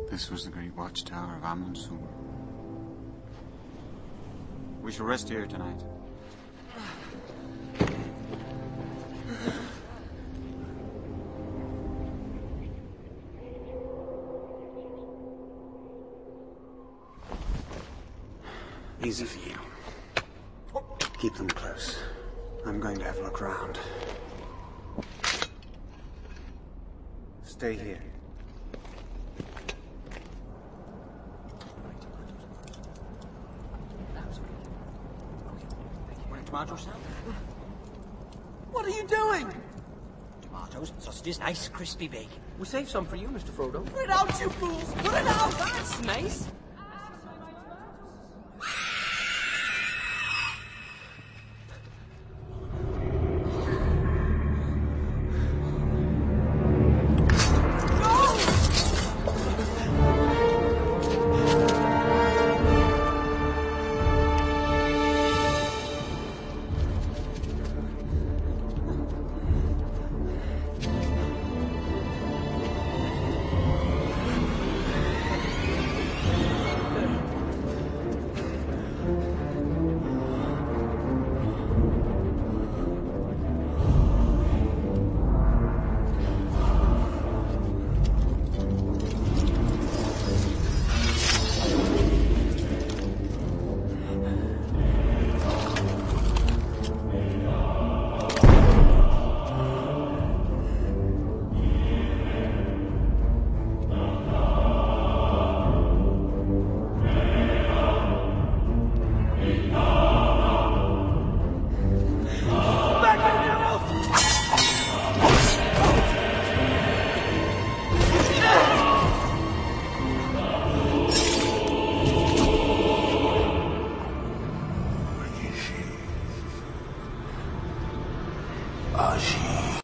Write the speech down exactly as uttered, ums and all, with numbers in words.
This was the great watchtower of Amun-Sur. We shall rest here tonight. Easy for you. Keep them close. I'm going to have a look round. Stay here. Tomatoes, Sam? What are you doing? Tomatoes, sausages, nice crispy bacon. We saved some for you, Mister Frodo. Put it out, you fools! Put it out! That's nice. Aji.